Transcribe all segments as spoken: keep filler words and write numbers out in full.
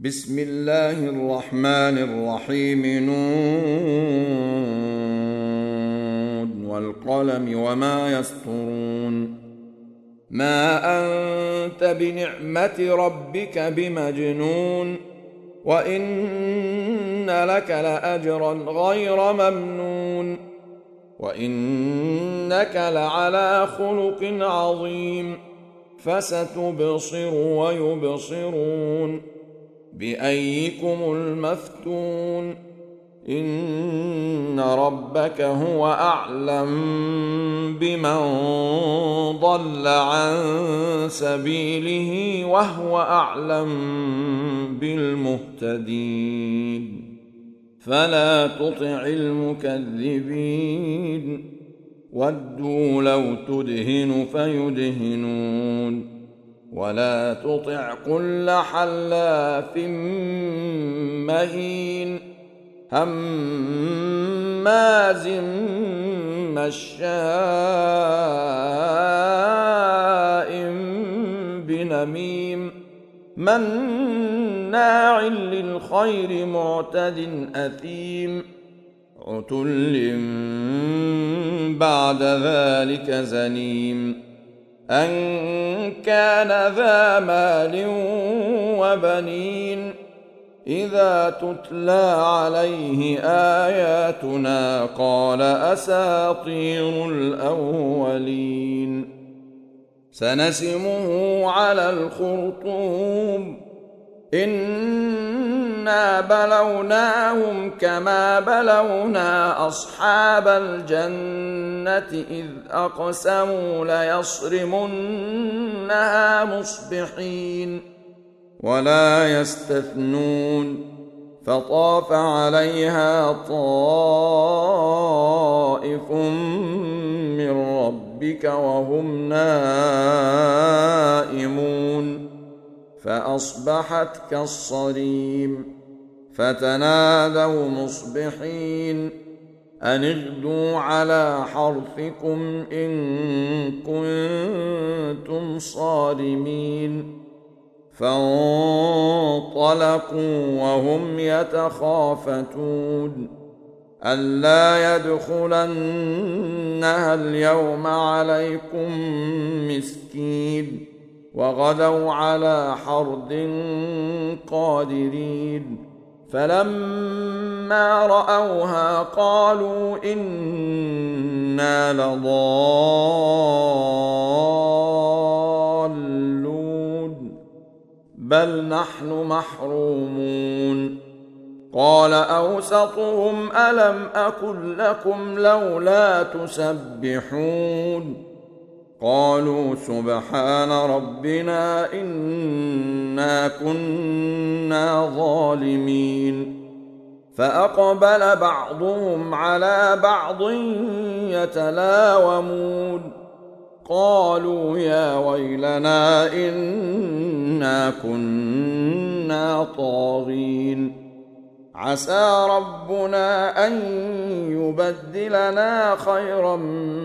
بسم الله الرحمن الرحيم. نون والقلم وما يسطرون. ما أنت بنعمة ربك بمجنون، وإن لك لأجرا غير ممنون، وإنك لعلى خلق عظيم. فستبصر ويبصرون بأيكم المفتون. إن ربك هو أعلم بمن ضل عن سبيله وهو أعلم بالمهتدين. فلا تطع المكذبين، ودوا لو تدهن فيدهنون. ولا تطع كل حلاف مهين، هماز مشاء بنميم، مناع للخير معتد أثيم، عتل بعد ذلك زنيم، أن كان ذا مال وبنين. إذا تتلى عليه آياتنا قال أساطير الأولين. سنسمه على الخرطوم، إنا بلوناهم كما بلونا أصحاب الجنة إذ أقسموا ليصرمنها مصبحين، ولا يستثنون. فطاف عليها طائف من ربك وهم نائمون، فأصبحت كالصريم. فتنادوا مصبحين أن اغدوا على حرثكم إن كنتم صارمين. فانطلقوا وهم يتخافتون ألا يدخلنها اليوم عليكم مسكين، وغدوا على حرد قادرين. فلما رأوها قالوا إنا لضالون، بل نحن محرومون. قال أوسطهم ألم أقل لكم لولا تسبحون؟ قالوا سبحان ربنا إنا كنا ظالمين. فأقبل بعضهم على بعض يتلاومون قالوا يا ويلنا إنا كنا طاغين، عسى ربنا أن يبدلنا خيرا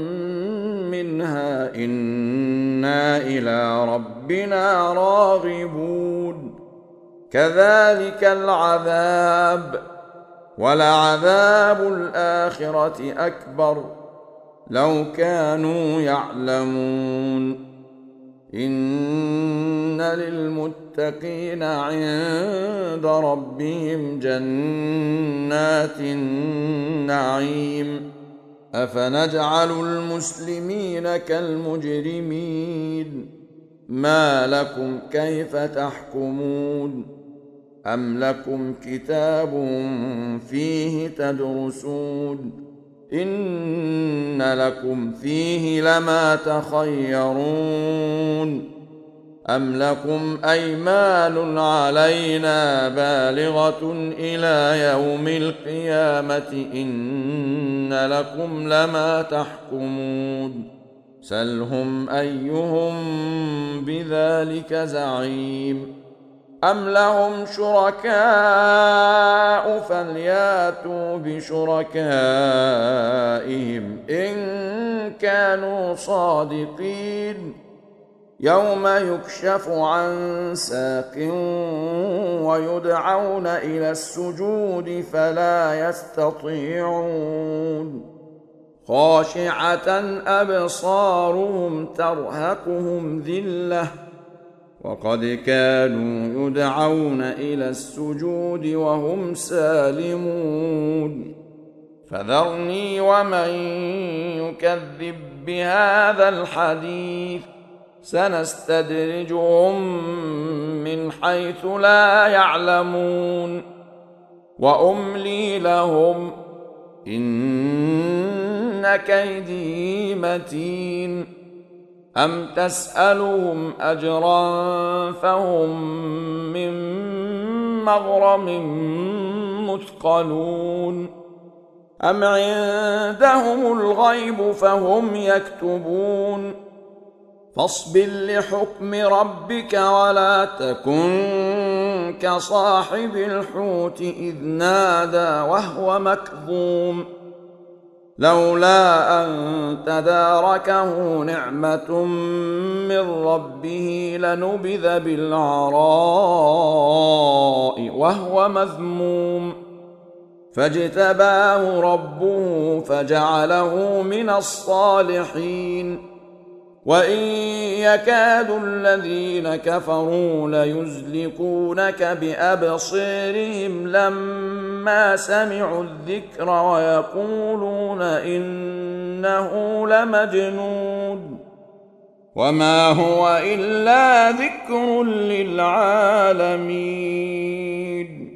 منها إنا إلى ربنا راغبون. كذلك العذاب، ولعذاب الآخرة أكبر لو كانوا يعلمون. إن للمتقين عند ربهم جنات النعيم. أفنجعل المسلمين كالمجرمين؟ ما لكم كيف تحكمون؟ أم لكم كتاب فيه تدرسون؟ إن لكم فيه لما تخيرون. أم لكم أيمان علينا بالغة إلى يوم القيامة إن لكم لما تحكمون. سلهم أيهم بذلك زعيم. أم لهم شركاء فلياتوا بشركائهم إن كانوا صادقين. يوم يكشف عن ساق ويدعون إلى السجود فلا يستطيعون خاشعة أبصارهم ترهقهم ذلة وقد كانوا يدعون إلى السجود وهم سالمون فذرني ومن يكذب بهذا الحديث سنستدرجهم من حيث لا يعلمون وأملي لهم إن كيدي متين أم تسألهم أجرا فهم من مغرم مثقلون أم عندهم الغيب فهم يكتبون فاصبر لحكم ربك ولا تكن كصاحب الحوت إذ نادى وهو مكظوم لولا أن تداركه نعمة من ربه لنبذ بالعراء وهو مذموم فاجتباه ربه فجعله من الصالحين وإن يكاد الذين كفروا ليزلقونك بأبصيرهم لما سمعوا الذكر ويقولون إنه لمجنون وما هو إلا ذكر للعالمين